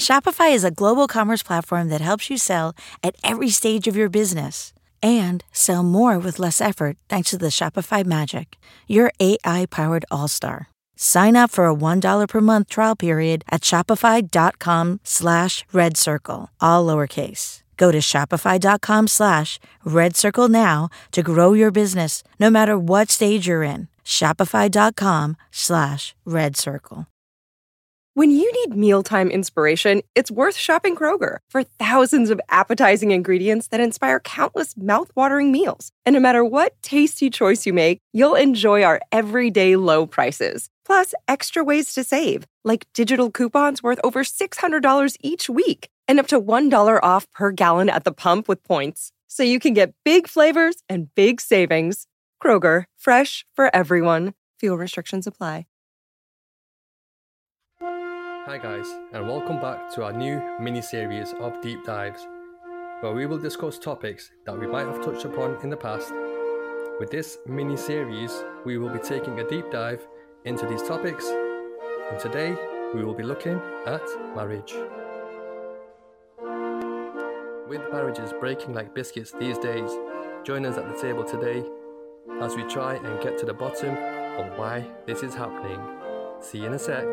Shopify is a global commerce platform that helps you sell at every stage of your business and sell more with less effort thanks to the Shopify Magic, your AI-powered all-star. Sign up for a $1 per month trial period at shopify.com/redcircle, all lowercase. Go to shopify.com/redcircle now to grow your business no matter what stage you're in. Shopify.com/redcircle. When you need mealtime inspiration, it's worth shopping Kroger for thousands of appetizing ingredients that inspire countless mouthwatering meals. And no matter what tasty choice you make, you'll enjoy our everyday low prices. Plus, extra ways to save, like digital coupons worth over $600 each week and up to $1 off per gallon at the pump with points. So you can get big flavors and big savings. Kroger, fresh for everyone. Fuel restrictions apply. Hi guys, and welcome back to our new mini-series of Deep Dives, where we will discuss topics that we might have touched upon in the past. With this mini-series, we will be taking a deep dive into these topics, and today we will be looking at marriage. With marriages breaking like biscuits these days, join us at the table today as we try and get to the bottom of why this is happening. See you in a sec.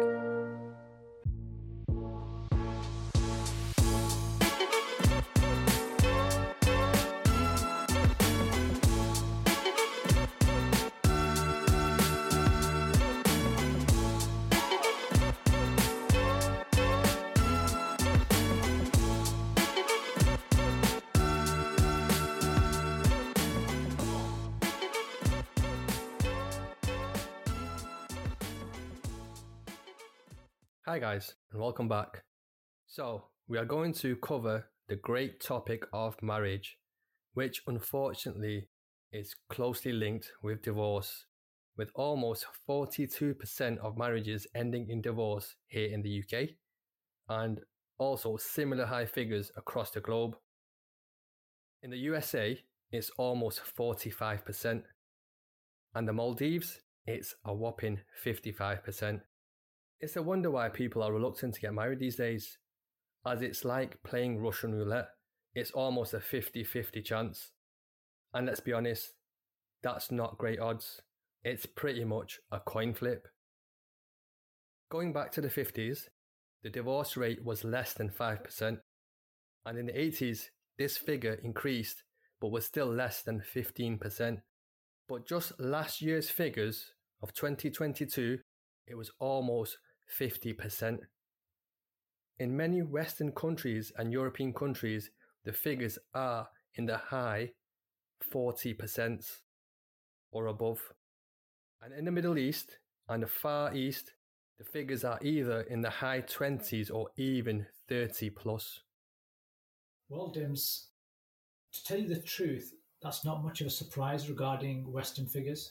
Hi guys, and welcome back. So, we are going to cover the great topic of marriage, which unfortunately is closely linked with divorce, with almost 42% of marriages ending in divorce here in the UK, and also similar high figures across the globe. In the USA, it's almost 45%, and the Maldives, it's a whopping 55%. It's a wonder why people are reluctant to get married these days, as it's like playing Russian roulette. It's almost a 50-50 chance. And let's be honest, that's not great odds. It's pretty much a coin flip. Going back to the 50s, the divorce rate was less than 5%. And in the 80s, this figure increased, but was still less than 15%. But just last year's figures of 2022, it was almost 50%. In many Western countries and European countries, the figures are in the high 40% or above. And in the Middle East and the Far East, the figures are either in the high 20s or even 30 plus. Well, Dims, to tell you the truth, that's not much of a surprise regarding Western figures.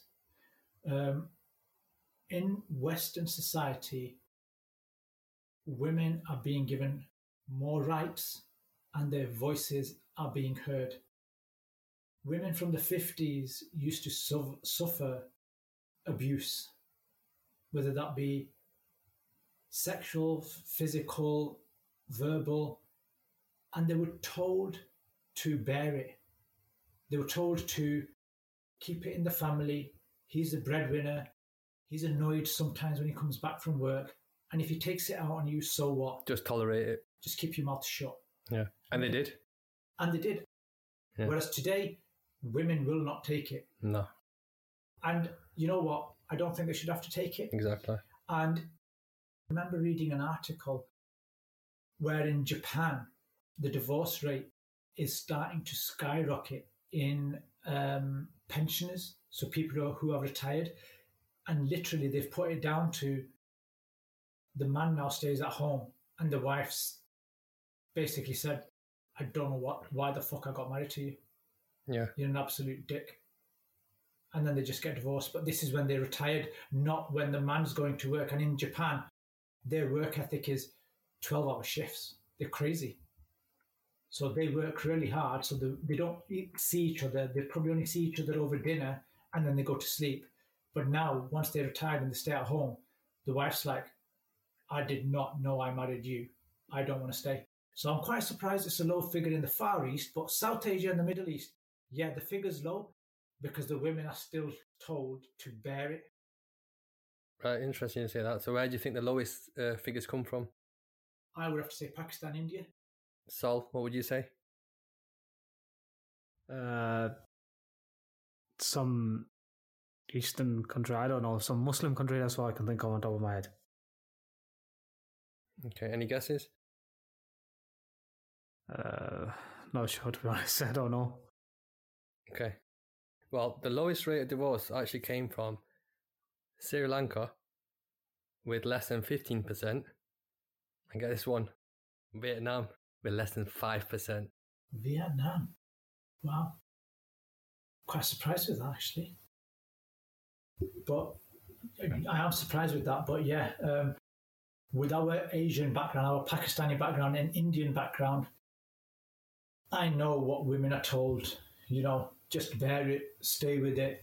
In Western society, women are being given more rights and their voices are being heard. Women from the 50s used to suffer abuse, whether that be sexual, physical, verbal, and they were told to bear it. They were told to keep it in the family. He's the breadwinner. He's annoyed sometimes when he comes back from work. And if he takes it out on you, so what? Just tolerate it. Just keep your mouth shut. Yeah. And they did. And they did. Yeah. Whereas today, women will not take it. No. And you know what? I don't think they should have to take it. Exactly. And I remember reading an article where in Japan, the divorce rate is starting to skyrocket in pensioners, so people who are retired. And literally, they've put it down to the man now stays at home, and the wife's basically said, I don't know why the fuck I got married to you. Yeah. You're an absolute dick. And then they just get divorced. But this is when they're retired, not when the man's going to work. And in Japan, their work ethic is 12-hour shifts. They're crazy. So they work really hard. So they don't see each other. They probably only see each other over dinner, and then they go to sleep. But now, once they're retired and they stay at home, the wife's like, I did not know I married you. I don't want to stay. So I'm quite surprised it's a low figure in the Far East, but South Asia and the Middle East, yeah, the figure's low because the women are still told to bear it. Right, interesting to say that. So where do you think the lowest figures come from? I would have to say Pakistan, India. Sol, what would you say? Some Eastern country, I don't know, some Muslim country, that's what I can think of on top of my head. Okay, any guesses? Not sure, to be honest. I don't know. Okay. Well, the lowest rate of divorce actually came from Sri Lanka with less than 15%. And get this one, Vietnam with less than 5%. Vietnam. Wow. Quite surprised with that, actually. But I am surprised with that. But yeah, with our Asian background, our Pakistani background and Indian background, I know what women are told, just bear it, stay with it.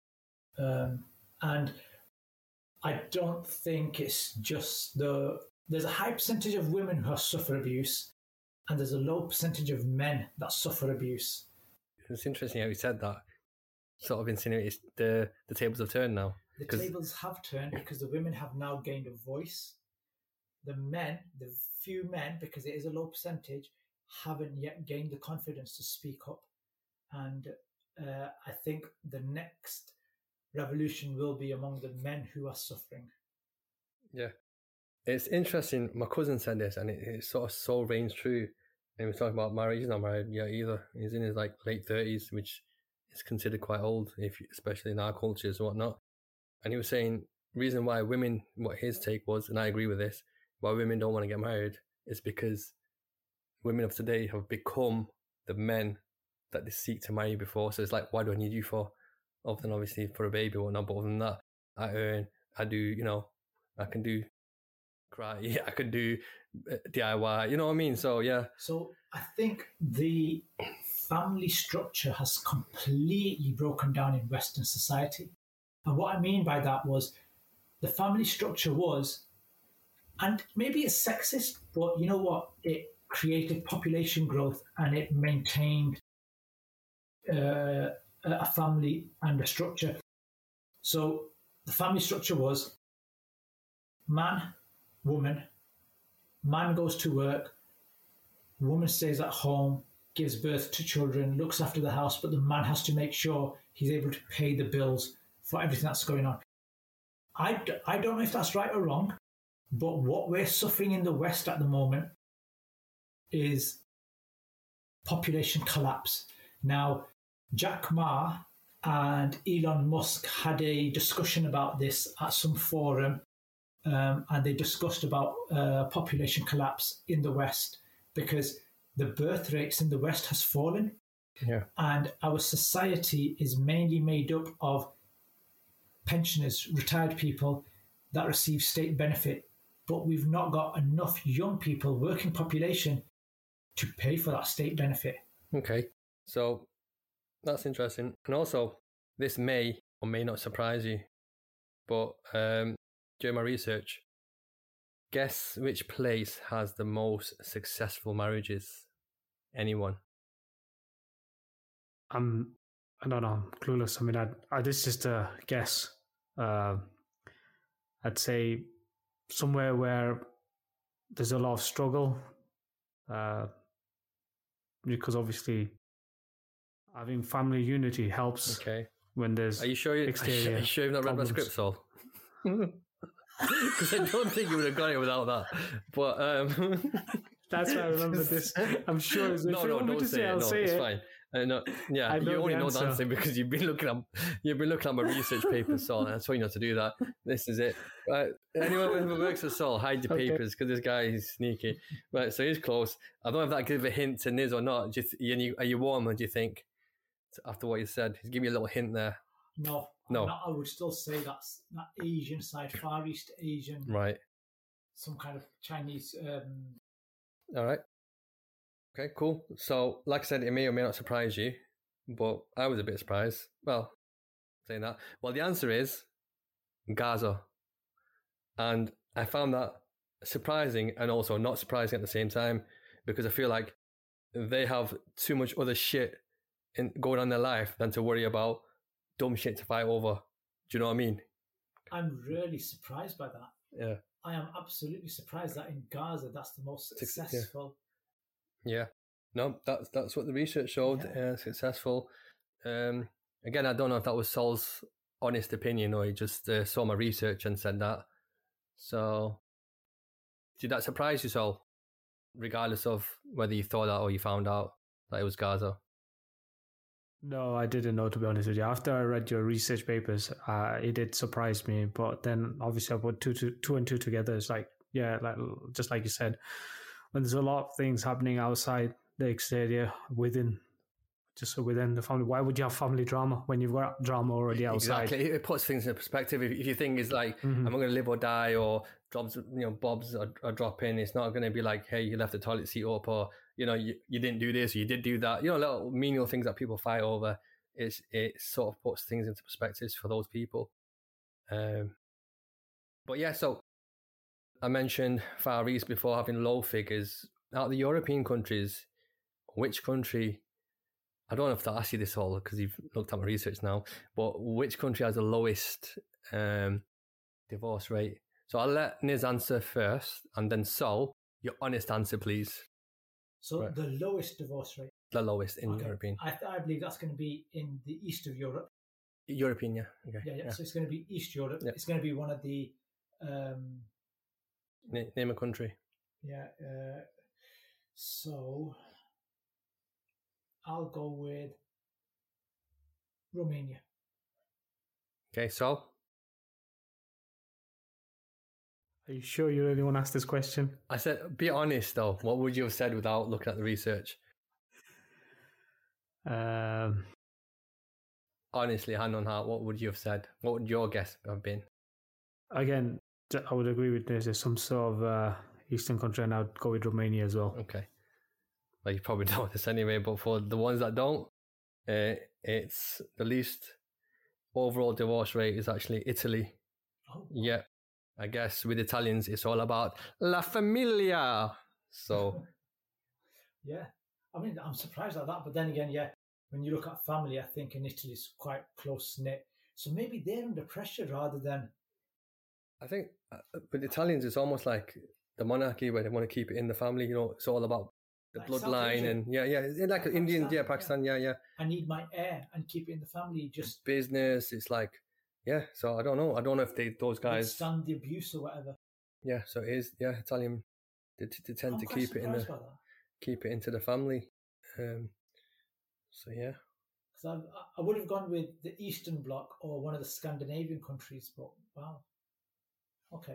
And I don't think it's just there's a high percentage of women who suffer abuse, and there's a low percentage of men that suffer abuse. It's interesting how you said that. Sort of insinuates the tables have turned now. The tables have turned because the women have now gained a voice. The few men, because it is a low percentage, haven't yet gained the confidence to speak up. And I think the next revolution will be among the men who are suffering. Yeah. It's interesting. My cousin said this, and it sort of so rings true. And we're talking about marriage. He's not married yet either. He's in his late 30s, which is considered quite old, especially in our cultures and whatnot. And he was saying reason why women, what his take was, and I agree with this, why women don't want to get married is because women of today have become the men that they seek to marry before. So it's like, why do I need you for? Other than obviously for a baby or whatnot, but other than that, I earn, I do, I can do karate, I can do DIY, you know what I mean? So yeah. So I think the family structure has completely broken down in Western society. And what I mean by that was the family structure was, and maybe it's sexist, but you know what? It created population growth and it maintained a family and a structure. So the family structure was man, woman, man goes to work, woman stays at home, gives birth to children, looks after the house, but the man has to make sure he's able to pay the bills for everything that's going on. I don't know if that's right or wrong, but what we're suffering in the West at the moment is population collapse. Now, Jack Ma and Elon Musk had a discussion about this at some forum, and they discussed about population collapse in the West because the birth rates in the West has fallen. Yeah. And our society is mainly made up of pensioners, retired people that receive state benefit, but we've not got enough young people, working population, to pay for that state benefit. Okay, so that's interesting. And also, this may or may not surprise you, but during my research, guess which place has the most successful marriages? Anyone? I don't know, I'm clueless. I mean, this is just a guess. I'd say somewhere where there's a lot of struggle, because obviously having family unity helps. Okay. When there's Are you sure you've not read my script, Sol? Because I don't think you would have got it without that. But that's why I remember this. I'm sure. No, don't say it. No, it's fine. No, yeah, you only know the answer because you've been looking at my research papers, Sol, and I told you not to do that. This is it. Anyone who works with Sol, hide your papers because this guy is sneaky. Right, so he's close. I don't know if that gives a hint to Niz or not. Are you warm? Or do you think after what you said? He's give me a little hint there. No. I would still say that's that Asian side, Far East Asian, right? Some kind of Chinese. All right. Okay, cool. So, like I said, it may or may not surprise you, but I was a bit surprised. Well, saying that. Well, the answer is Gaza. And I found that surprising and also not surprising at the same time, because I feel like they have too much other shit going on in their life than to worry about dumb shit to fight over. Do you know what I mean? I'm really surprised by that. Yeah. I am absolutely surprised that in Gaza, that's the most successful. Yeah. No, that's what the research showed. Yeah. Successful. Again, I don't know if that was Sol's honest opinion or he just saw my research and said that. So, did that surprise you, Sol? Regardless of whether you thought that or you found out that it was Gaza? No, I didn't know, to be honest with you. After I read your research papers, it did surprise me. But then obviously I put two and two together. It's like, yeah, like just like you said, when there's a lot of things happening outside the exterior, within the family, why would you have family drama when you've got drama already outside? Exactly. It puts things in perspective. If your thing is like, am I going to live or die, or jobs, bobs are dropping, it's not going to be like, hey, you left the toilet seat up, or, you didn't do this, or you did do that. Little menial things that people fight over. It sort of puts things into perspectives for those people. But yeah, so I mentioned Far East before having low figures. Out of the European countries, which country, I don't know if to ask you this all because you've looked at my research now, but which country has the lowest divorce rate? So I'll let Niz answer first, and then Sol, your honest answer, please. So right. The lowest divorce rate? The lowest in European. I believe that's going to be in the east of Europe. European, yeah. Okay. Yeah. So it's going to be East Europe. Yeah. It's going to be one of the... Name a country. Yeah. So I'll go with Romania. Okay, Sol? Are you sure you really want to ask this question? I said, be honest though. What would you have said without looking at the research? Honestly, hand on heart, what would you have said? What would your guess have been? Again, I would agree with this. There's some sort of Eastern country, and I'd go with Romania as well. Okay. Well, you probably know this anyway, but for the ones that don't, it's the least overall divorce rate is actually Italy. Oh. Yeah. I guess with Italians, it's all about La Familia. So. Yeah. I mean, I'm surprised at that. But then again, yeah, when you look at family, I think in Italy it's quite close-knit. So maybe they're under pressure rather than... I think with Italians, it's almost like the monarchy where they want to keep it in the family. It's all about the like bloodline and like Indians, Pakistan, yeah. I need my heir and keep it in the family. Just business. It's like, yeah. So I don't know. I don't know if those guys stand the abuse or whatever. Yeah. So it is. Yeah, Italian. They tend to keep it into the family. So yeah. Because I would have gone with the Eastern Bloc or one of the Scandinavian countries, but wow. Okay.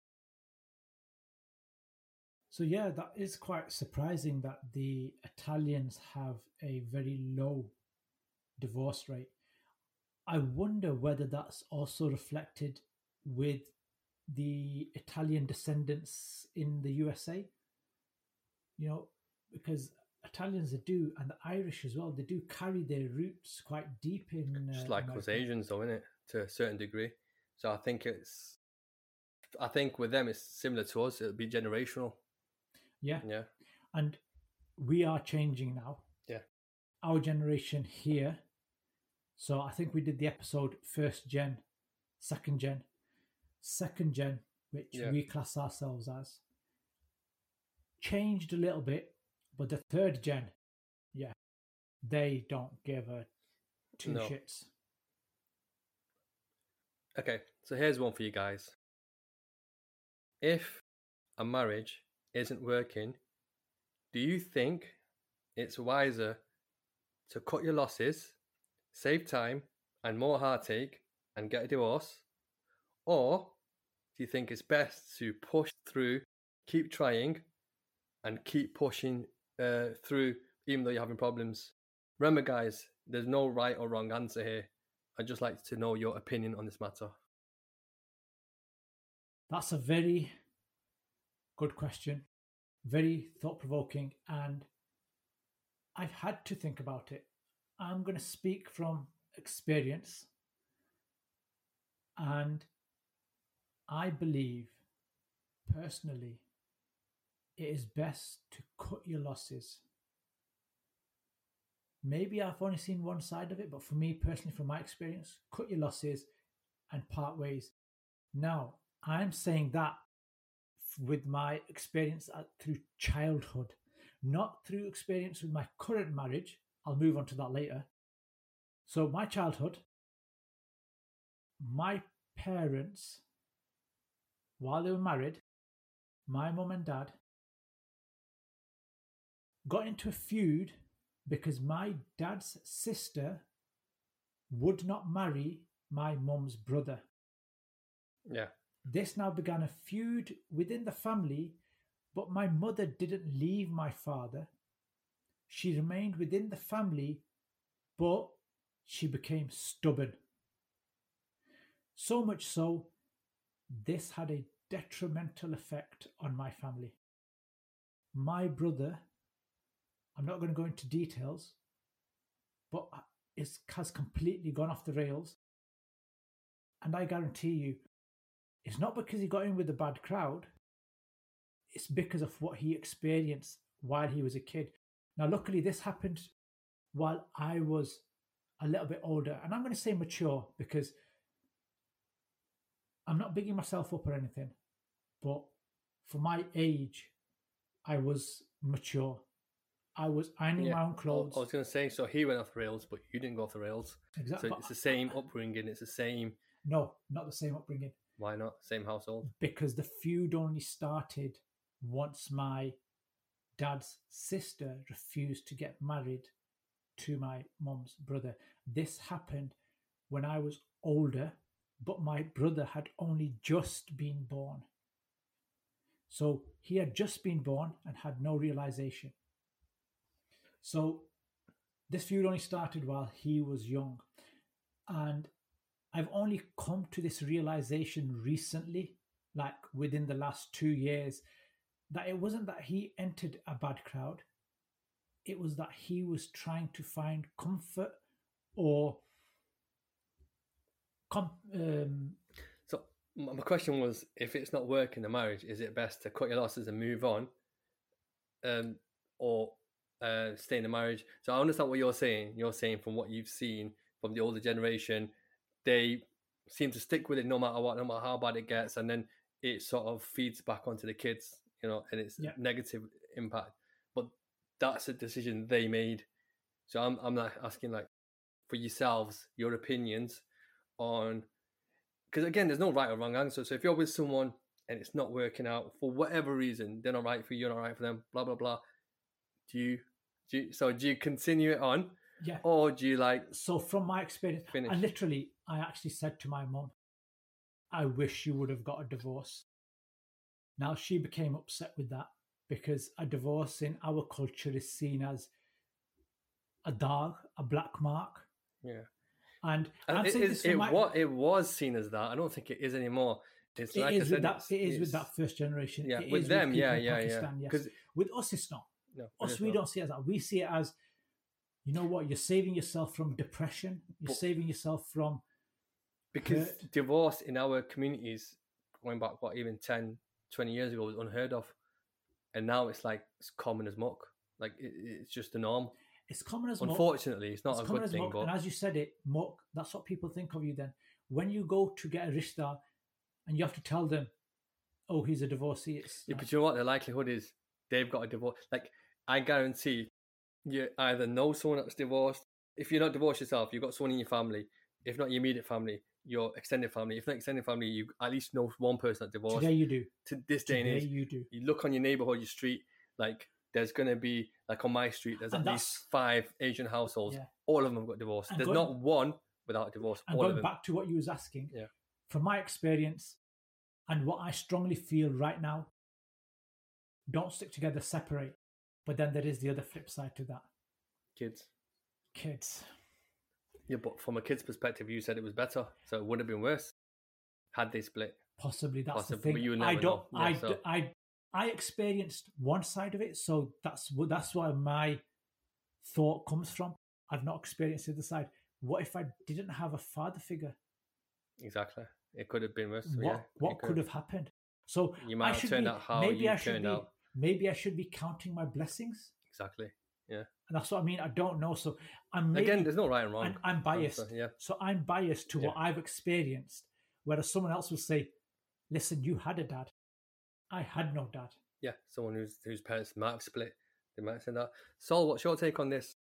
So yeah, that is quite surprising that the Italians have a very low divorce rate. I wonder whether that's also reflected with the Italian descendants in the USA. Because Italians do, and the Irish as well, they do carry their roots quite deep in... Just like us Asians though, isn't it? To a certain degree. So I think with them it's similar to us. It'll be generational. Yeah. Yeah. And we are changing now. Yeah. Our generation here. So I think we did the episode first gen, second gen, which we class ourselves as. Changed a little bit, but the third gen, they don't give a two shits. Okay, so here's one for you guys. If a marriage isn't working, do you think it's wiser to cut your losses, save time and more heartache and get a divorce? Or do you think it's best to push through, keep trying and keep pushing through even though you're having problems? Remember guys, there's no right or wrong answer here. I'd just like to know your opinion on this matter. That's a very good question. Very thought-provoking, and I've had to think about it. I'm going to speak from experience, and I believe personally, it is best to cut your losses. Maybe I've only seen one side of it, but for me personally, from my experience, cut your losses and part ways. Now, I'm saying that with my experience through childhood, not through experience with my current marriage. I'll move on to that later. So, my childhood, my parents, while they were married, my mum and dad got into a feud because my dad's sister would not marry my mum's brother. Yeah. This now began a feud within the family, but my mother didn't leave my father. She remained within the family, but she became stubborn. So much so, this had a detrimental effect on my family. My brother, I'm not going to go into details, but has completely gone off the rails. And I guarantee you, it's not because he got in with a bad crowd. It's because of what he experienced while he was a kid. Now, luckily, this happened while I was a little bit older. And I'm going to say mature because I'm not bigging myself up or anything. But for my age, I was mature. I was ironing my own clothes. I was going to say, so he went off the rails, but you didn't go off the rails. Exactly. So it's the same upbringing. It's the same. No, not the same upbringing. Why not? Same household. Because the feud only started once my dad's sister refused to get married to my mum's brother. This happened when I was older, but my brother had only just been born. So he had just been born and had no realization. So this feud only started while he was young. And I've only come to this realization recently, like within the last 2 years, that it wasn't that he entered a bad crowd. It was that he was trying to find comfort or So my question was, if it's not working, the marriage, is it best to cut your losses and move on, or stay in the marriage? So I understand what you're saying. You're saying from what you've seen from the older generation, they seem to stick with it no matter what, no matter how bad it gets, and then it sort of feeds back onto the kids, and it's negative impact. But that's a decision they made. So I'm like asking, like, for yourselves, your opinions on, because again, there's no right or wrong answer. So if you're with someone and it's not working out for whatever reason, they're not right for you, you're not right for them, blah blah blah. Do you continue it on? Yeah. Or do you So from my experience, finish? I actually said to my mum, I wish you would have got a divorce. Now she became upset with that because a divorce in our culture is seen as a dog, a black mark. Yeah. And it was seen as that. I don't think it is anymore. It's like I said, it is with that first generation. Yeah, it with is them, with people yeah. in Pakistan, yes. Because with us, it's not. No, we don't see it as that. We see it as, you know what, you're saving yourself from depression. You're saving yourself from because hurt. Divorce in our communities, going back, even 10, 20 years ago, was unheard of. And now it's common as muck. Like, it's just the norm. It's common as muck. Unfortunately, it's not a good thing. But... And as you said it, muck, that's what people think of you then. When you go to get a rishta and you have to tell them, oh, he's a divorcee. But you know what? The likelihood is they've got a divorce. Like, I guarantee you either know someone that's divorced. If you're not divorced yourself, you've got someone in your family. If not your immediate family, your extended family. If not extended family, you at least know one person that's divorced. Today you do. To this day and age, you do. You look on your neighborhood, your street, like there's going to be, like on my street, there's at least 5 Asian households. Yeah. All of them have got divorced. There's not one without a divorce. And all going of them. Back to what you was asking, from my experience and what I strongly feel right now, don't stick together, separate. But then there is the other flip side to that. Kids. Yeah, but from a kid's perspective, you said it was better, so it would have been worse had they split. Possibly, that's the thing. But you never know. I experienced one side of it, so that's where my thought comes from. I've not experienced the other side. What if I didn't have a father figure? Exactly. It could have been worse. What could have happened? So You might have turned out how you turned out. Maybe I should be counting my blessings. Exactly. Yeah. And that's what I mean. I don't know. So again, there's no right and wrong. I'm biased. Answer, yeah. So I'm biased to what I've experienced, whereas someone else will say, "Listen, you had a dad. I had no dad." Yeah, someone whose parents might have split, they might say that. Sol, what's your take on this?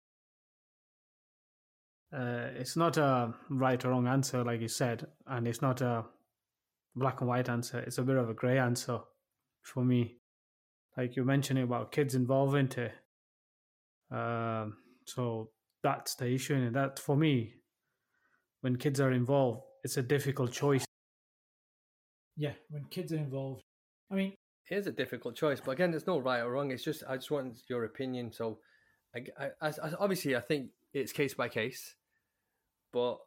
It's not a right or wrong answer, like you said, and it's not a black and white answer. It's a bit of a grey answer for me. Like you mentioned about kids involving it. So that's the issue. And that, for me, when kids are involved, it's a difficult choice. Yeah, when kids are involved. I mean, it is a difficult choice, but again, there's no right or wrong. It's just, I just want your opinion. So, obviously, I think it's case by case. But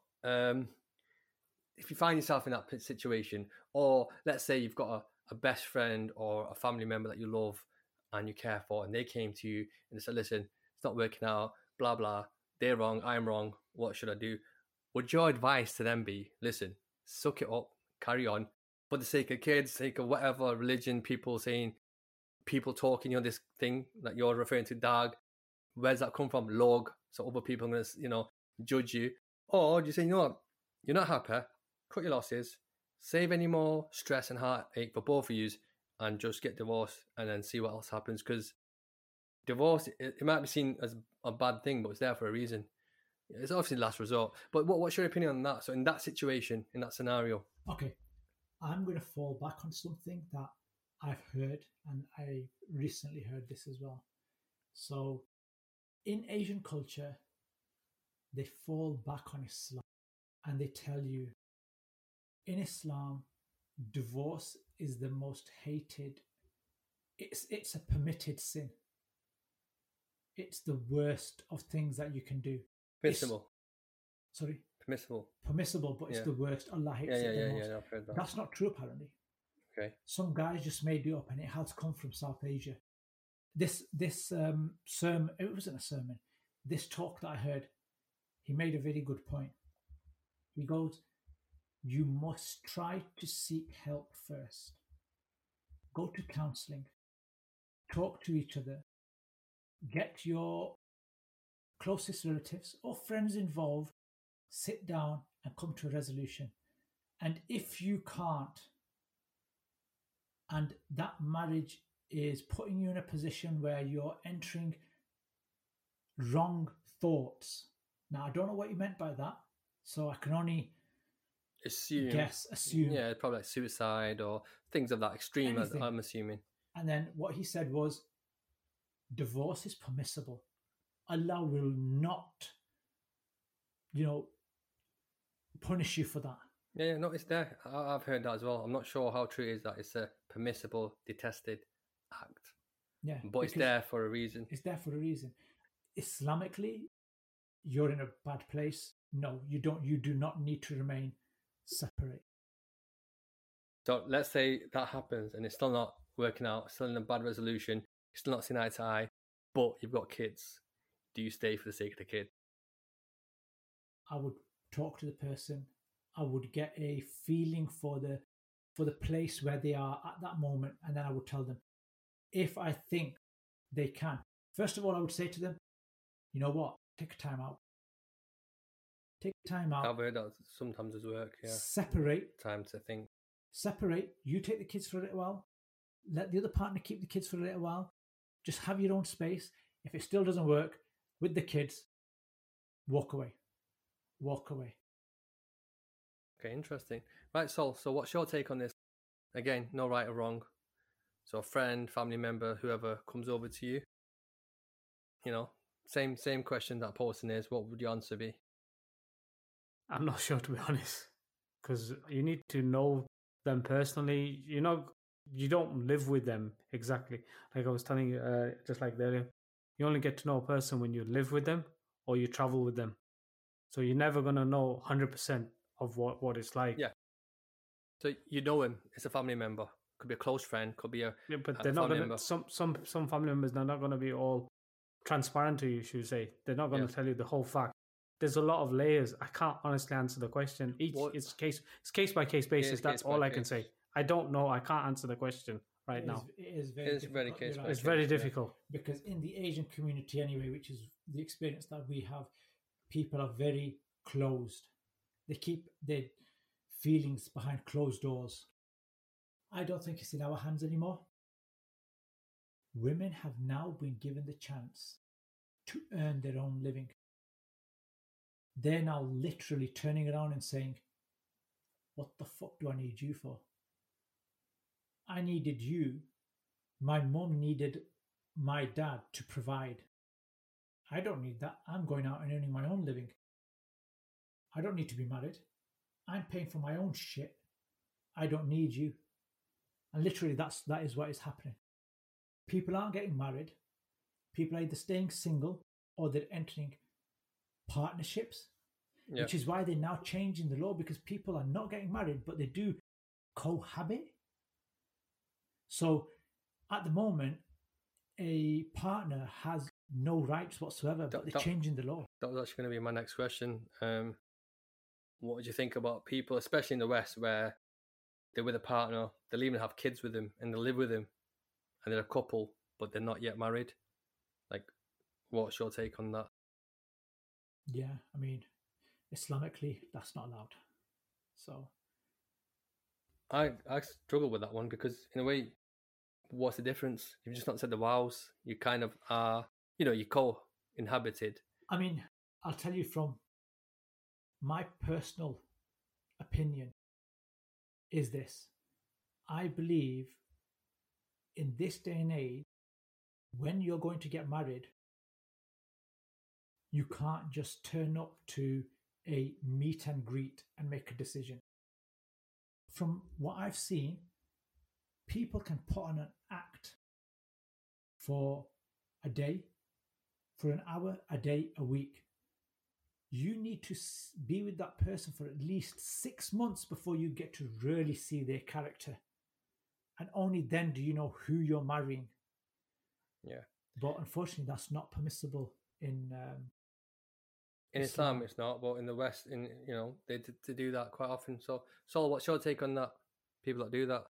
if you find yourself in that situation, or let's say you've got a best friend or a family member that you love and you care for, and they came to you and they said, listen, it's not working out, blah, blah, they're wrong, I'm wrong, what should I do? Would your advice to them be, listen, suck it up, carry on, for the sake of kids, sake of whatever religion, people saying, people talking, this thing that you're referring to, dag, where's that come from? Log, so other people are going to, judge you. Or do you say, you know what, you're not happy, cut your losses, save any more stress and heartache for both of you, and just get divorced and then see what else happens? Because divorce, it might be seen as a bad thing, but it's there for a reason. It's obviously the last resort. But what's your opinion on that? So in that situation, in that scenario? Okay, I'm going to fall back on something that I've heard, and I recently heard this as well. So in Asian culture, they fall back on Islam and they tell you, in Islam, divorce is the most hated. It's a permitted sin. It's the worst of things that you can do. Permissible. Sorry? Permissible, but it's the worst. Allah hates it the most. Yeah, I've heard that. That's not true, apparently. Okay. Some guys just made it up, and it has come from South Asia. This sermon, it wasn't a sermon, this talk that I heard, he made a very good point. He goes, you must try to seek help first. Go to counseling. Talk to each other. Get your closest relatives or friends involved. Sit down and come to a resolution. And if you can't, and that marriage is putting you in a position where you're entering wrong thoughts. Now, I don't know what you meant by that, so I can only assume. Yeah, probably like suicide or things of that extreme, anything. I'm assuming. And then what he said was, divorce is permissible. Allah will not, punish you for that. Yeah, no, it's there. I've heard that as well. I'm not sure how true it is that it's a permissible, detested act. Yeah, but it's there for a reason. It's there for a reason. Islamically, you're in a bad place. No, you don't. You do not need to remain separate. So let's say that happens and it's still not working out, still in a bad resolution, still not seeing eye to eye, but you've got kids. Do you stay for the sake of the kid? I would talk to the person. I would get a feeling for the place where they are at that moment, and then I would tell them if I think they can. First of all, I would say to them, you know what? Take a time out. Take time out. I've heard that sometimes does work. Yeah. Separate. Time to think. Separate. You take the kids for a little while. Let the other partner keep the kids for a little while. Just have your own space. If it still doesn't work with the kids, walk away. Walk away. Okay, interesting. Right, Sol, so what's your take on this? Again, no right or wrong. So a friend, family member, whoever comes over to you, same question that person is, what would your answer be? I'm not sure, to be honest, because you need to know them personally. You don't live with them exactly. Like I was telling you, just like earlier, you only get to know a person when you live with them or you travel with them. So you're never going to know 100% of what it's like. Yeah. So you know him. It's a family member. Could be a close friend. Could be but they're not going to. Some family members, they're not going to be all transparent to you. Should we say? They're not going to tell you the whole fact. There's a lot of layers. I can't honestly answer the question. It's case by case basis. That's all I can say. I don't know. I can't answer the question right now. It is very It's difficult. very case You're by It's case, very yeah. difficult. Because in the Asian community anyway, which is the experience that we have, people are very closed. They keep their feelings behind closed doors. I don't think it's in our hands anymore. Women have now been given the chance to earn their own living. They're now literally turning around and saying, what the fuck do I need you for? I needed you. My mum needed my dad to provide. I don't need that. I'm going out and earning my own living. I don't need to be married. I'm paying for my own shit. I don't need you. And literally that is what is happening. People aren't getting married. People are either staying single or they're entering partnerships, Yeah. which is why they're now changing the law, because people are not getting married, but they do cohabit. So at the moment, a partner has no rights whatsoever, but they're changing the law. That was actually going to be my next question. What would you think about people, especially in the West, where they're with a partner, they'll even have kids with them, and they live with them, and they're a couple, but they're not yet married? Like, what's your take on that? Yeah, I mean, Islamically, that's not allowed. So I struggle with that one because, in a way, what's the difference? You've just not said the vows. You kind of are, you co-inhabited. I mean, I'll tell you from my personal opinion is this. I believe in this day and age, when you're going to get married, you can't just turn up to a meet and greet and make a decision. From what I've seen, people can put on an act for a day, for an hour, a day, a week. You need to be with that person for at least 6 months before you get to really see their character. And only then do you know who you're marrying. Yeah. But unfortunately, that's not permissible in Islam. It's not, but in the West, they do that quite often. So, Saul, what's your take on that? People that do that.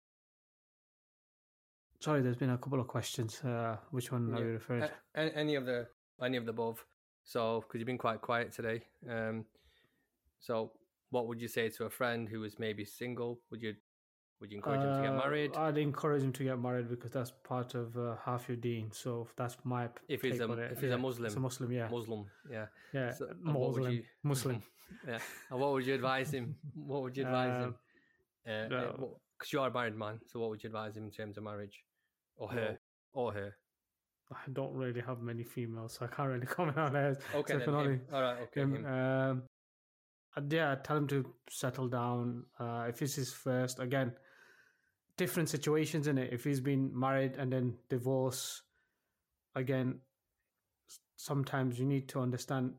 Sorry, there's been a couple of questions. Which one are you referring to? Any of the above. So, because you've been quite quiet today. So, what would you say to a friend who is maybe single? Would you encourage him to get married? I'd encourage him to get married because that's part of half your deen. So that's my if he's a Muslim. It's a Muslim, yeah. Muslim, yeah. Yeah, so, Muslim. Yeah. And what would you advise him? What would you advise him? Because you are a married man, so what would you advise him in terms of marriage? Or her? I don't really have many females, so I can't really comment on hers. Okay, then him. All right, okay. Yeah, tell him to settle down. If this is first, again, different situations in it. If he's been married and then divorce, again, sometimes you need to understand,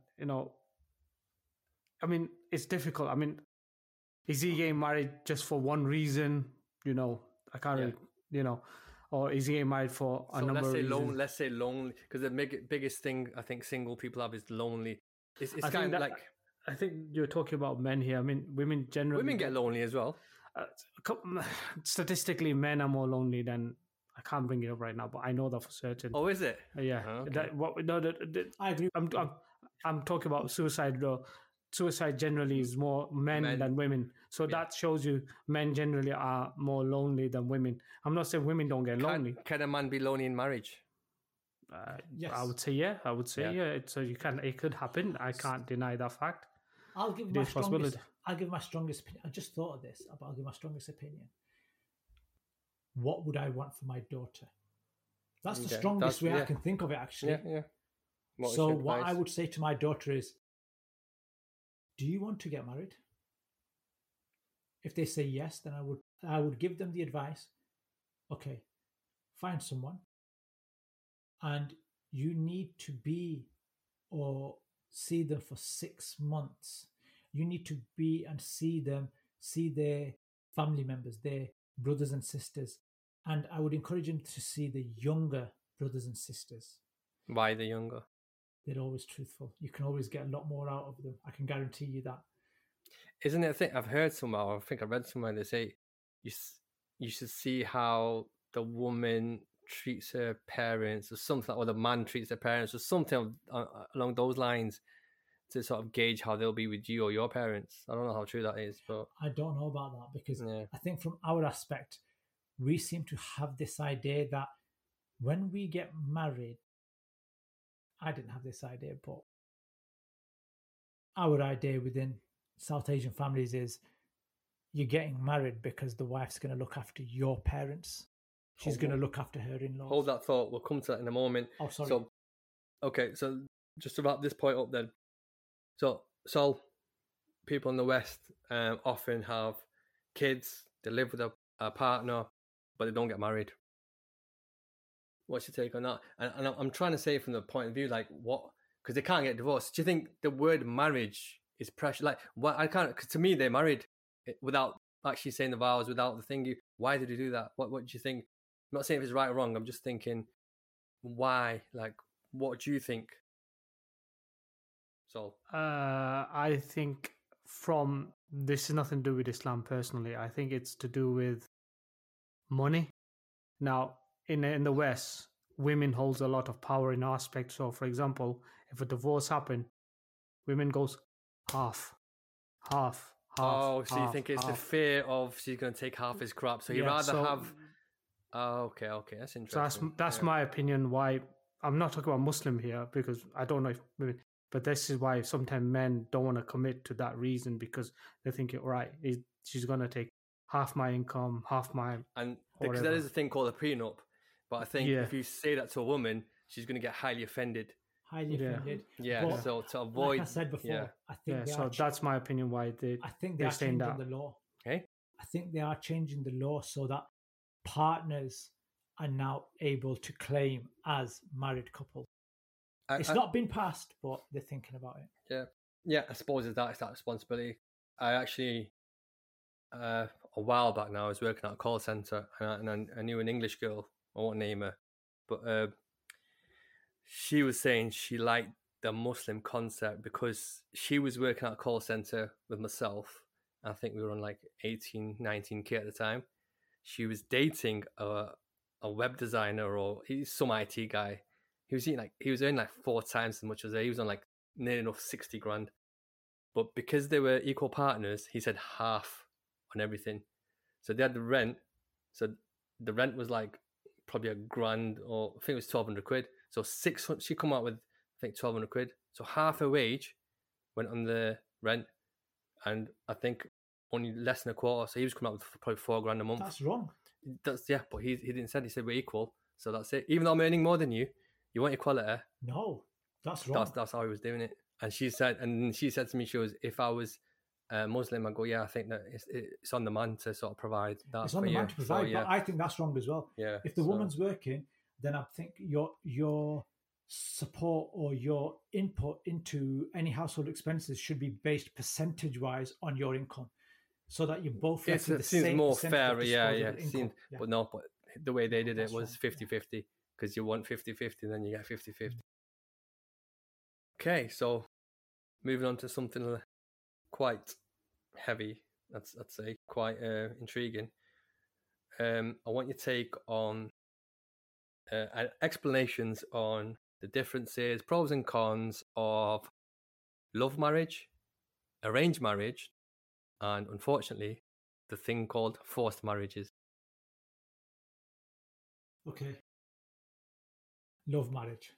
I mean, it's difficult. I mean, is he getting married just for one reason? I can't really, or is he getting married for a number of reasons? Let's say lonely, because the biggest thing I think single people have is lonely. It's kind of like... I think you're talking about men here. I mean, women generally... Women get lonely as well. Statistically, men are more lonely than... I can't bring it up right now, but I know that for certain. Oh, is it? Yeah. Oh, okay. I agree. I'm talking about suicide, though. Suicide generally is more men than women. So that shows you men generally are more lonely than women. I'm not saying women don't get lonely. Can a man be lonely in marriage? Yes. I would say yeah. So it could happen. I can't deny that fact. I'll give my strongest opinion. I just thought of this, but I'll give my strongest opinion. What would I want for my daughter? That's the strongest way I can think of it, actually. Yeah. What I would say to my daughter is, do you want to get married? If they say yes, then I would give them the advice. Okay, find someone. And you need to be or see them for 6 months. You need to be and see their family members, their brothers and sisters. And I would encourage them to see the younger brothers and sisters. Why the younger? They're always truthful. You can always get a lot more out of them. I can guarantee you that. Isn't it a thing? I've heard somewhere, or I think I read somewhere, they say you should see how the woman treats her parents or something, or the man treats their parents or something along those lines to sort of gauge how they'll be with you or your parents. I don't know how true that is, but I don't know about that because yeah. I think from our aspect, we seem to have this idea that when we get married, I didn't have this idea, but our idea within South Asian families is you're getting married because the wife's going to look after your parents. She's going to look after her in-laws. Hold that thought. We'll come to that in a moment. Oh, sorry. So, okay, so just to wrap this point up then. So people in the West often have kids, they live with a partner, but they don't get married. What's your take on that? And I'm trying to say from the point of view, like, what, because they can't get divorced. Do you think the word marriage is pressure? Like, what, I can't, because to me, they're married without actually saying the vows, without the thing. Why did you do that? What do you think? I'm not saying if it's right or wrong. I'm just thinking, why? Like, what do you think? So, I think this is nothing to do with Islam personally. I think it's to do with money. Now, in the West, women holds a lot of power in aspects. So, for example, if a divorce happened, women goes half. Oh, so you think it's the fear of she's going to take half his crap? So you rather have. Oh, okay, that's interesting. So that's my opinion. Why I'm not talking about Muslim here because I don't know if women. But this is why sometimes men don't want to commit to that reason because they think, right, she's going to take half my income, half my... And because there is a thing called a prenup. But I think if you say that to a woman, she's going to get highly offended. Yeah, but so to avoid... Like I said before, I think so that's my opinion why they are changing the law. Okay. I think they are changing the law so that partners are now able to claim as married couples. It's not been passed, but they're thinking about it. Yeah. I suppose it's that responsibility. I actually, a while back now, I was working at a call center, and I knew an English girl. I won't name her, but she was saying she liked the Muslim concept because she was working at a call center with myself. I think we were on like 18, 19K at the time. She was dating a web designer or he's some IT guy. He was earning like 4 times as much as her. He was on like near enough 60 grand. But because they were equal partners, he said half on everything. So they had the rent. So the rent was like probably $1,000 or I think it was 1,200 quid. So 600, she come out with I think 1,200 quid. So half her wage went on the rent, and I think only less than a quarter. So he was coming out with probably $4,000 a month. That's wrong. But he didn't say. He said we're equal. So that's it. Even though I'm earning more than you. You want equality? No, that's wrong. That's how he was doing it. And she said to me, if I was Muslim, I go, I think that it's on the man to sort of provide that. It's on the man to provide, but I think that's wrong as well. Yeah. If the woman's working, then I think your support or your input into any household expenses should be based percentage wise on your income, so that you both. It seems more fair, but no, but the way they did it was 50-50. Because you want 50-50, then you get 50-50. Okay, so moving on to something quite heavy, I'd say, quite intriguing. I want your take on explanations on the differences, pros and cons of love marriage, arranged marriage, and unfortunately, the thing called forced marriages. Okay. Love marriage.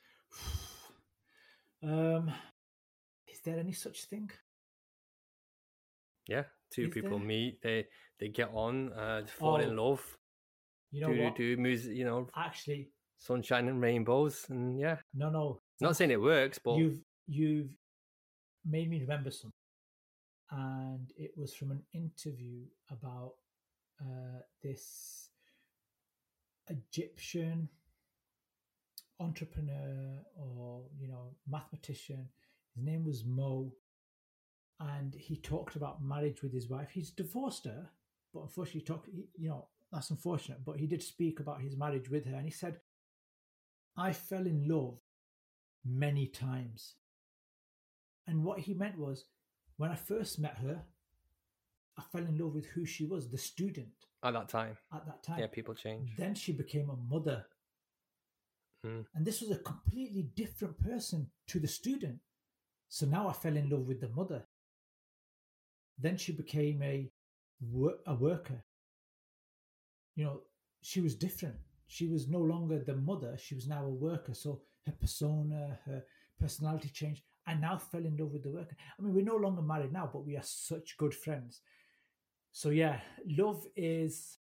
Is there any such thing? Yeah, two people meet, they get on, fall in love. You know what? Do music, actually, sunshine and rainbows, and No. Not saying it works, but you've made me remember something, and it was from an interview about this Egyptian entrepreneur or mathematician. His name was Mo, and he talked about marriage with his wife. He's divorced her, but unfortunately that's unfortunate, but he did speak about his marriage with her, and he said, I fell in love many times. And what he meant was, when I first met her, I fell in love with who she was, the student. At that time. Yeah, people change. Then she became a mother. And this was a completely different person to the student. So now I fell in love with the mother. Then she became a worker. You know, she was different. She was no longer the mother. She was now a worker. So her persona, her personality changed. I now fell in love with the worker. I mean, we're no longer married now, but we are such good friends. So yeah, love is,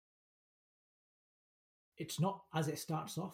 it's not as it starts off.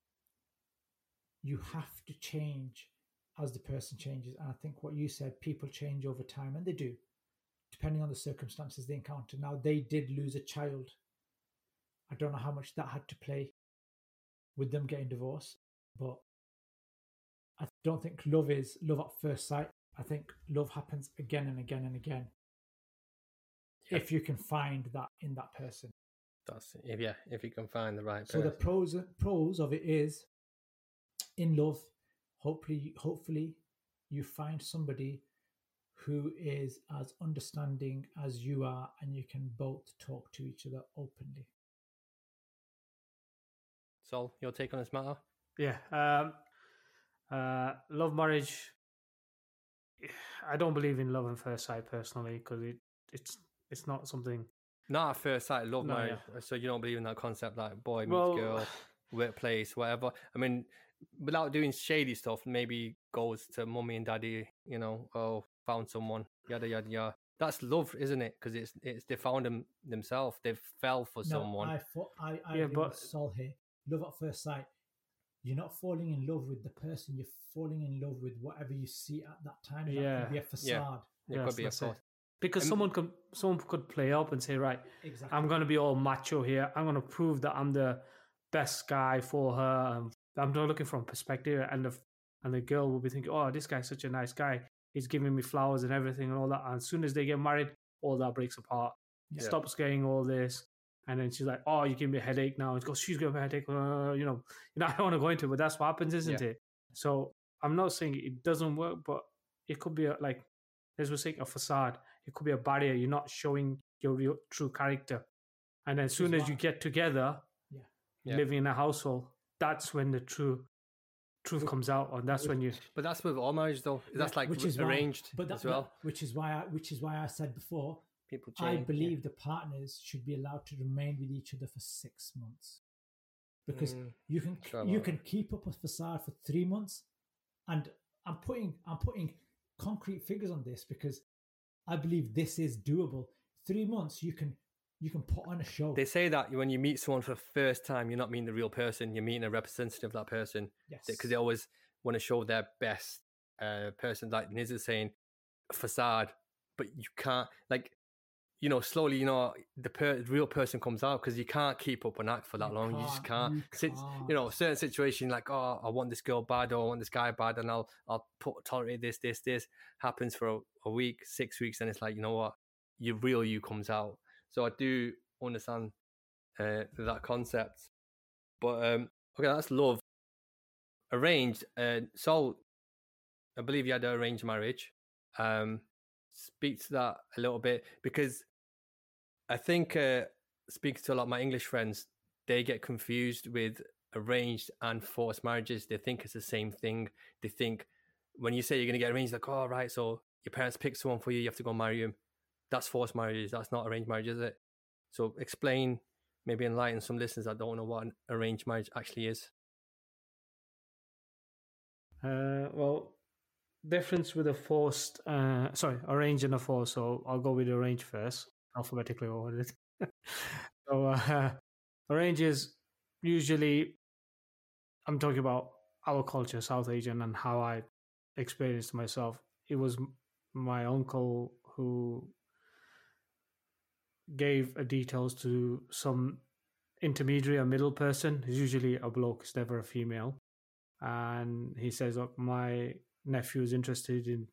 You have to change as the person changes. And I think what you said, people change over time, and they do, depending on the circumstances they encounter. Now, they did lose a child. I don't know how much that had to play with them getting divorced, but I don't think love is love at first sight. I think love happens again and again and again. Yeah. If you can find that in that person. That's if you can find the right person. So the pros of it is, in love, hopefully you find somebody who is as understanding as you are, and you can both talk to each other openly. Sol, your take on this matter? Yeah. Love marriage. I don't believe in love at first sight personally, because it's not something. Not at first sight, love marriage. Yeah. So you don't believe in that concept, like boy meets girl, workplace, whatever. I mean, without doing shady stuff, maybe goes to mummy and daddy, you know, oh, found someone, yada yada yada. That's love, isn't it? Because it's they found themselves. They fell for someone. I agree with Sol here. Love at first sight. You're not falling in love with the person. You're falling in love with whatever you see at that time. That could be a facade. Yeah, it could be a facade. Because someone could play up and say, right, exactly. I'm going to be all macho here. I'm going to prove that I'm the best guy for her. I'm not looking from perspective, and the girl will be thinking, oh, this guy's such a nice guy. He's giving me flowers and everything and all that. And as soon as they get married, all that breaks apart. Yeah. Stops getting all this. And then she's like, oh, you give me a headache now. And she goes, she's giving me a headache. I don't want to go into it, but that's what happens, isn't it? So I'm not saying it doesn't work, but it could be like, as we're saying, a facade. It could be a barrier. You're not showing your real, true character. And then as soon as you get together, living in a household, that's when the truth comes out, and that's when you. But that's with all marriage, though. That's like arranged as well. Which is why I said before. People change. I believe the partners should be allowed to remain with each other for 6 months, because you can keep up a facade for 3 months, and I'm putting concrete figures on this because I believe this is doable. 3 months you can put on a show. They say that when you meet someone for the first time, you're not meeting the real person. You're meeting a representative of that person. Yes. Because they always want to show their best person. Like Niz is saying, facade, but you can't, like, you know, slowly, you know, the real person comes out, because you can't keep up an act for that long. You just can't. You know, certain situation like, oh, I want this girl bad, or I want this guy bad, and I'll tolerate this happens for a week, 6 weeks, and it's like, you know what, your real you comes out. So I do understand that concept. But okay, that's love. Arranged. So I believe you had an arranged marriage. Speak to that a little bit, because I think speaking to a lot of my English friends, they get confused with arranged and forced marriages. They think it's the same thing. They think when you say you're going to get arranged, like, oh, right, so your parents pick someone for you, you have to go marry him. That's forced marriages. That's not arranged marriage, is it? So explain, maybe enlighten some listeners that don't know what an arranged marriage actually is. Well, difference with a forced, arranged and a forced. So I'll go with arranged first, alphabetically ordered. So arranged is usually, I'm talking about our culture, South Asian, and how I experienced myself. It was my uncle who gave details to some intermediary, a middle person. It's usually a bloke, it's never a female. And he says, "Oh, my nephew is interested in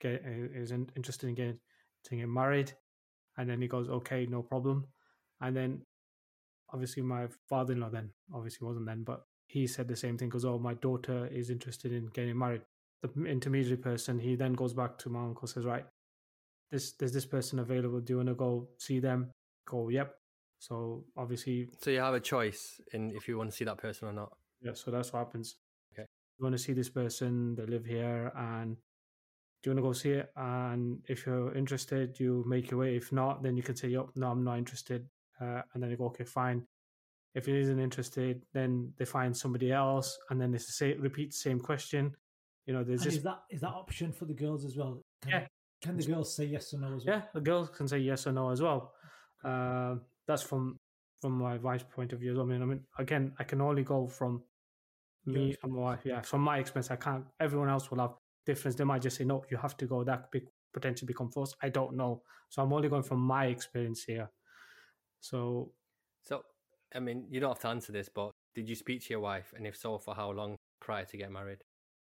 getting married." And then he goes, "Okay, no problem." And then obviously my father-in-law then obviously wasn't then, but he said the same thing, because, "Oh, my daughter is interested in getting married." The intermediary person, he then goes back to my uncle, says, "Right, there's this person available. Do you want to go see them?" Go, "Yep." So obviously, So you have a choice in if you want to see that person or not. yeah. So that's what happens. Okay. You want to see this person? They live here, and do you want to go see it? And if you're interested, you make your way. If not, then you can say, "Yo, no, I'm not interested," and then you go, "Okay, fine." If it isn't interested, then they find somebody else, and then it's the same, repeat the same question. You know, there's And just is that option for the girls as well? Yeah. Can the girls say yes or no as well? yeah, the girls can say yes or no as well. That's from my wife's point of view. I mean, again, I can only go from me and my wife. Yeah, from my experience, I can't. Everyone else will have difference. They might just say no, you have to go. That could potentially become forced. I don't know. So I'm only going from my experience here. So, I mean, you don't have to answer this, but did you speak to your wife, and if so, for how long prior to getting married?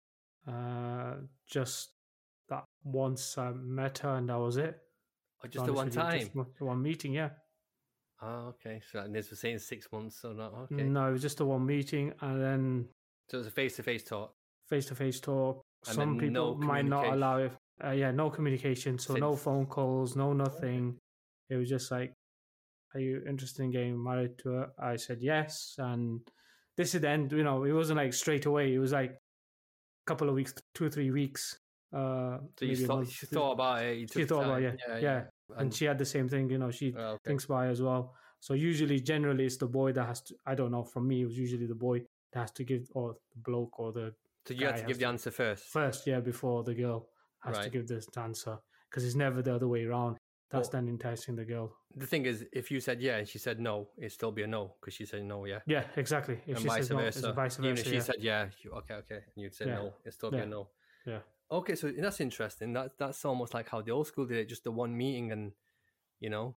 just that once I met her, and that was it. Or just the one time? Just one meeting, yeah. Oh, okay. So and this was saying 6 months or not? Okay. No, it was just a one meeting, and then So it was a face-to-face talk. Face-to-face talk. And Some then people no might not communication. allow it. No communication. So no phone calls, no nothing. It was just like, are you interested in getting married to her? I said yes. And this is the end. You know, it wasn't like straight away. It was like a couple of weeks, 2 or 3 weeks. So maybe you a month. thought about it. You took She thought about time. it, yeah. And she had the same thing. You know, she Oh, okay. thinks about it as well. So generally, it's the boy that has to. I don't know. For me, it was usually the boy that has to give, or the bloke, or the. So you had to give the answer first. First, yeah, before the girl has to give this answer, because it's never the other way around. That's then enticing the girl. The thing is, if you said yeah and she said no, it'd still be a no because she said no, yeah. Yeah, exactly. If And she vice says no, versa. it's vice versa. Even if she said yeah, okay, and you'd say no, it'd still be a no. Yeah. Okay, so that's interesting. That's almost like how the old school did it, just the one meeting, and you know,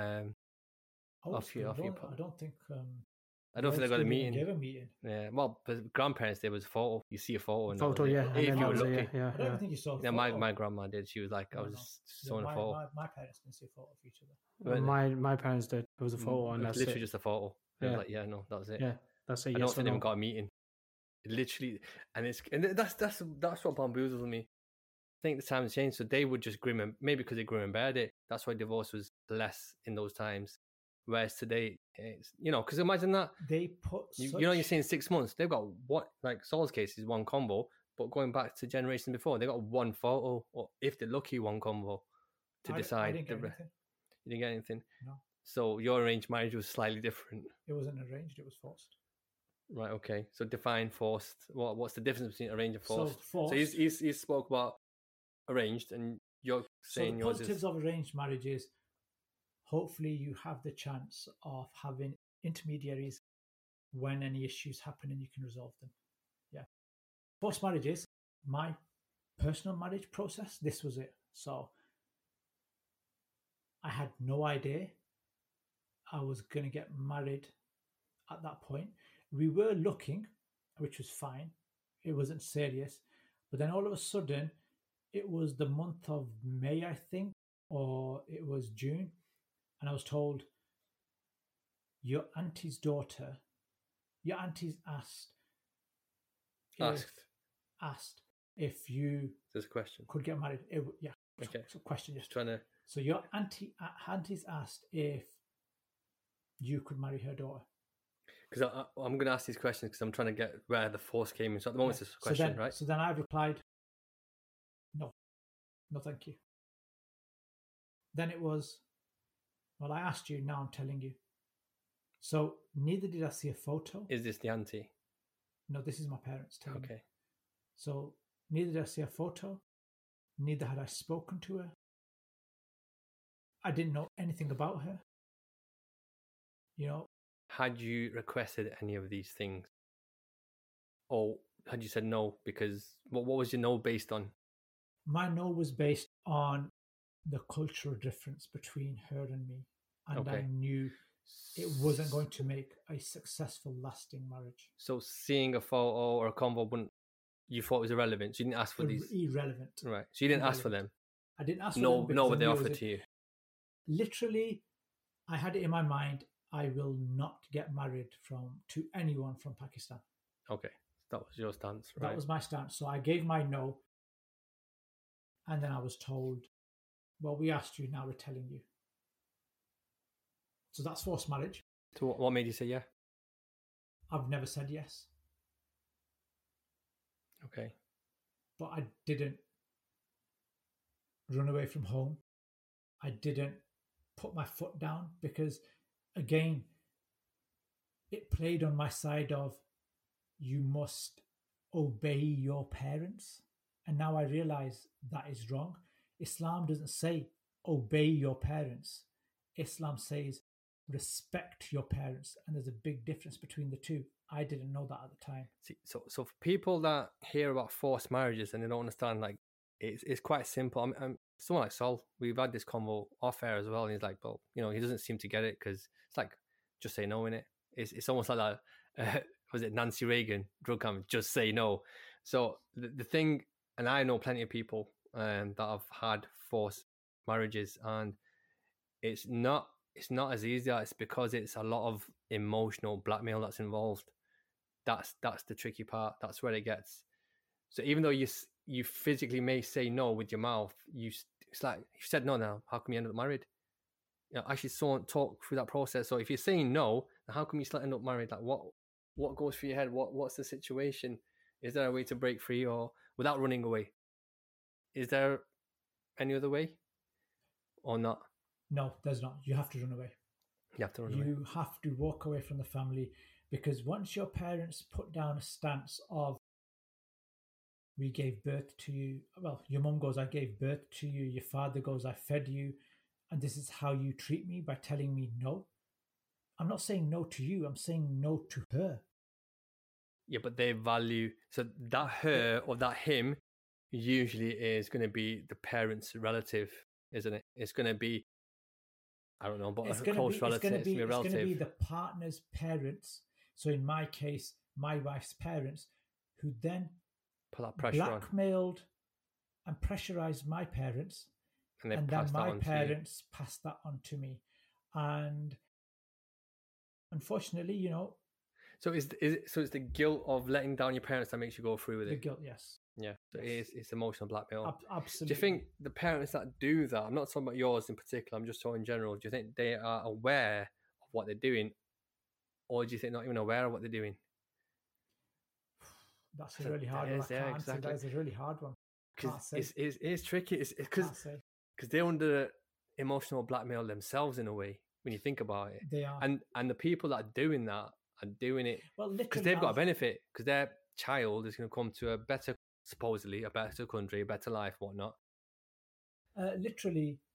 off your I don't think. I don't think they got a meeting. Gave a meeting. Yeah, well, but grandparents, there was a photo. You see a photo. And Photo, yeah. If you were I lucky. I don't think you saw. Yeah, my grandma did. She was like, I was just showing a photo. My parents didn't see a photo of each other. My parents did. It was a photo, and it was that's literally it. just a photo. I Yeah. was like, yeah, no, that was it. Yeah, that's it. I don't think they even got a meeting. It literally, and that's what bamboozles me. I think the times changed, so they would just maybe because they grew and bared it. That's why divorce was less in those times. Whereas today, it's, you know, because imagine that they put you're saying 6 months. They've got what, like Saul's case is one combo, but going back to generation before, they got one photo, or if they're lucky, one combo to decide. I didn't get anything. You didn't get anything. No. So your arranged marriage was slightly different. It wasn't arranged; it was forced. Right. Okay. So define forced. What's the difference between arranged and forced? So forced. So he spoke about arranged, and you're saying the yours positives is of arranged marriage is hopefully you have the chance of having intermediaries when any issues happen and you can resolve them. Yeah. Forced marriages, my personal marriage process, this was it. So I had no idea I was going to get married at that point. We were looking, which was fine. It wasn't serious. But then all of a sudden, it was the month of May, I think, or it was June. And I was told, your auntie's asked if you There's a question. could get married. Okay. So question. Just trying to. So your auntie's asked if you could marry her daughter. Because I'm going to ask these questions because I'm trying to get where the force came in. So at the moment, it's a question, right? So then I replied, no, thank you. Then it was, well, I asked you, now I'm telling you. So neither did I see a photo. Is this the auntie? No, this is my parents telling me. Okay. So neither did I see a photo. Neither had I spoken to her. I didn't know anything about her. You know. Had you requested any of these things? Or had you said no? Because what was your no based on? My no was based on the cultural difference between her and me. And Okay. I knew it wasn't going to make a successful, lasting marriage. So seeing a photo or a convo you thought was irrelevant. So you didn't ask for these. Irrelevant. Right. So you didn't ask for them. I didn't ask for No, them. no, what they offered to you. Literally, I had it in my mind, I will not get married to anyone from Pakistan. Okay. That was your stance, right? That was my stance. So I gave my no. And then I was told, well, we asked you, now we're telling you. So that's forced marriage. So what made you say yeah? I've never said yes. Okay. But I didn't run away from home. I didn't put my foot down because, again, it played on my side of you must obey your parents. And now I realize that is wrong. Islam doesn't say obey your parents. Islam says respect your parents. And there's a big difference between the two. I didn't know that at the time. See, so for people that hear about forced marriages and they don't understand, like, it's quite simple. I'm someone like Sol, we've had this convo off air as well, and he's like, well, you know, he doesn't seem to get it because it's like, just say no in it. It's almost like that, was it Nancy Reagan, drug campaign, just say no. So the thing, and I know plenty of people that have had forced marriages, and it's not as easy. It's because it's a lot of emotional blackmail that's involved. That's the tricky part. That's where it gets. So even though you physically may say no with your mouth, it's like, you said no now, how come you end up married? You know, actually someone talk through that process. So if you're saying no, then how come you still end up married? Like what goes through your head? What's the situation? Is there a way to break free or without running away? Is there any other way or not? No, there's not. You have to run away. You have to run away. You have to walk away from the family, because once your parents put down a stance of, we gave birth to you, well, your mum goes, I gave birth to you, your father goes, I fed you, and this is how you treat me by telling me no. I'm not saying no to you, I'm saying no to her. Yeah, but they value, so that her or that him usually is going to be the parent's relative, isn't it? It's going to be, I don't know, but a close relative. It's going to be the partner's parents. So in my case, my wife's parents, who then put that pressure blackmailed and pressurized my parents, and then my parents passed that on to me. And unfortunately, you know. So it's the guilt of letting down your parents that makes you go through with it? The guilt, yes. Yeah, so it's emotional blackmail. Absolutely. Do you think the parents that do that, I'm not talking about yours in particular, I'm just talking in general, do you think they are aware of what they're doing, or do you think not even aware of what they're doing? That's a really hard one. Exactly. That is a really hard one. Because it's tricky. It's because they're under emotional blackmail themselves in a way when you think about it. They are. And the people that are doing that are doing it because they've got a benefit, because their child is going to come to supposedly a better country, a better life, whatnot. Literally,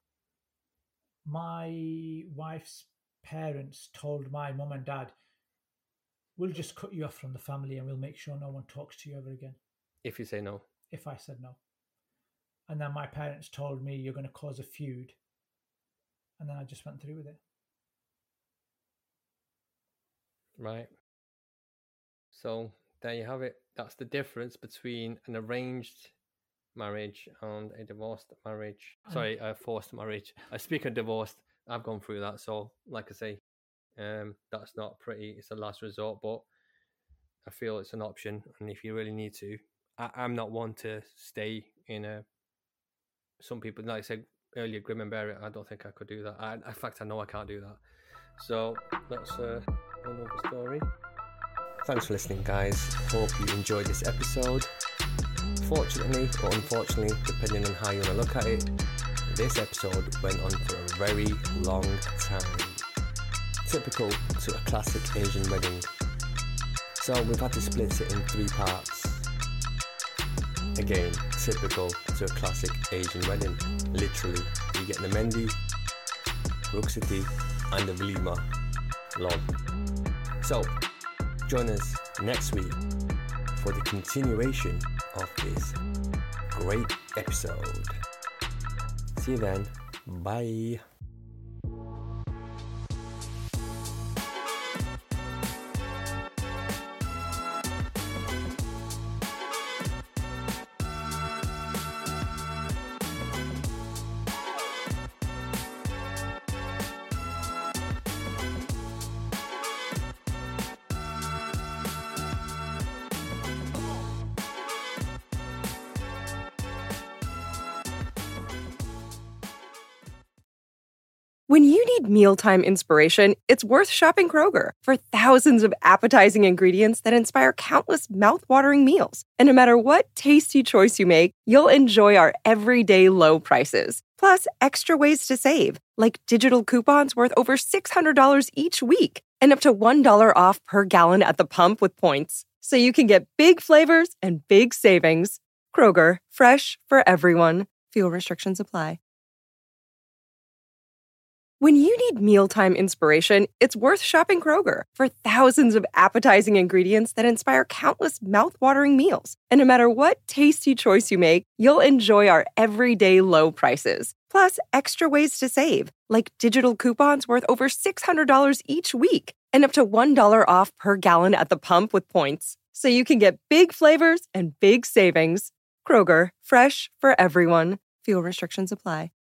my wife's parents told my mum and dad, we'll just cut you off from the family and we'll make sure no one talks to you ever again. If you say no. If I said no. And then my parents told me, you're going to cause a feud. And then I just went through with it. Right. So there you have it. That's the difference between an arranged marriage and a divorced marriage. Sorry, a forced marriage. I speak of divorced. I've gone through that. So like I say, that's not pretty. It's a last resort, but I feel it's an option. And if you really need to, I'm not one to stay in some people, like I said earlier, grim and bear it. I don't think I could do that. In fact, I know I can't do that. So that's another story. Thanks for listening, guys. Hope you enjoyed this episode. Fortunately or unfortunately, depending on how you want to look at it, this episode went on for a very long time. Typical to a classic Asian wedding. So we've had to split it in 3 parts. Again, typical to a classic Asian wedding. Literally, you get the Mendi, Rukhsati and the Valima log. So, join us next week for the continuation of this great episode. See you then. Bye. When you need mealtime inspiration, it's worth shopping Kroger for thousands of appetizing ingredients that inspire countless mouth-watering meals. And no matter what tasty choice you make, you'll enjoy our everyday low prices. Plus, extra ways to save, like digital coupons worth over $600 each week and up to $1 off per gallon at the pump with points. So you can get big flavors and big savings. Kroger, fresh for everyone. Fuel restrictions apply. When you need mealtime inspiration, it's worth shopping Kroger for thousands of appetizing ingredients that inspire countless mouth-watering meals. And no matter what tasty choice you make, you'll enjoy our everyday low prices. Plus, extra ways to save, like digital coupons worth over $600 each week and up to $1 off per gallon at the pump with points. So you can get big flavors and big savings. Kroger, fresh for everyone. Fuel restrictions apply.